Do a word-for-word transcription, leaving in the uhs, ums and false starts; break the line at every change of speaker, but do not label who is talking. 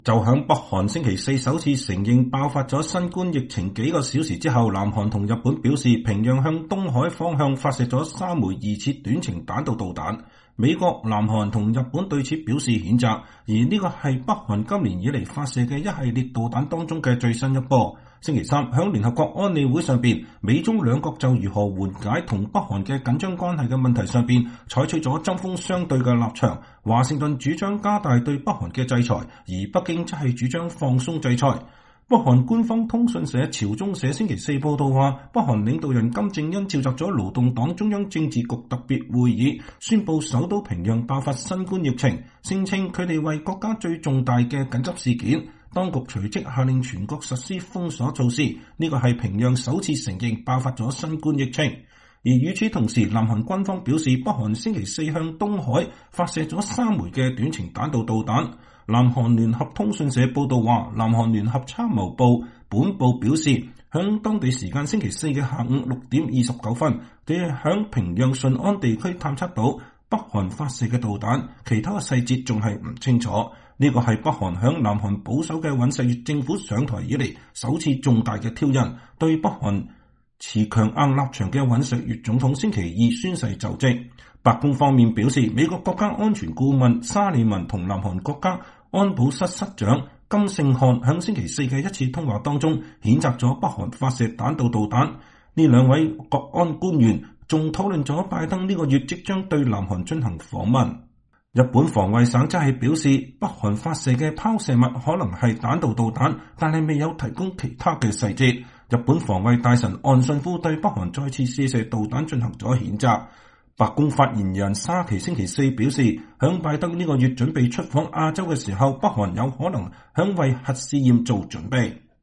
就響北韓星期四首次承認爆發咗新冠疫情幾個小時之後，南韓同日本表示平壤向東海方向發射咗三枚疑似短程彈道導彈。美國、南韓同日本對此表示譴責，而呢個係北韓今年以嚟發射嘅一系列導彈當中嘅最新一波。星期三響聯合國安理會上邊，美中兩國就如何緩解同北韓嘅緊張關係嘅問題上邊，採取咗針鋒相對嘅立場。華盛頓主張加大對北韓嘅制裁，而北京則係主張放鬆制裁。北韓官方通訊社朝中社星期四報道話，北韓領導人金正恩召集咗勞動黨中央政治局特別會議，宣布首都平壤爆發新冠疫情，聲稱佢哋為國家最重大嘅緊急事件。當局隨即下令全國實施封鎖措施，呢個係平壤首次承認爆發咗新冠疫情。而與此同時，南韓軍方表示，北韓星期四向東海發射咗三枚嘅短程彈道導彈。南韓聯合通訊社報道話，南韓聯合參謀部本部表示，響當地時間星期四嘅下午六點二十九分，佢哋響平壤順安地區探測到北韓發射嘅導彈，其他嘅細節仲係唔清楚。呢個係北韓響南韓保守嘅尹錫悅政府上台以嚟首次重大嘅挑釁。對北韓持強硬立場嘅尹錫悅總統星期二宣誓就職。白宮方面表示，美國國家安全顧問沙利文同南韓國家安保室室長金聖漢響星期四嘅一次通話當中，譴責咗北韓發射彈道導彈。呢兩位國安官員仲討論咗拜登呢個月即將對南韓進行訪問。日本防衛省則係表示，北韓發射嘅拋射物可能係彈道導彈，但係未有提供其他嘅細節。日本防衛大臣岸信夫對北韓再次試射導彈進行咗譴責。白宮發言人沙奇星期四表示，響拜登呢個月準備出訪亞洲嘅時候，北韓有可能響為核試驗做準備。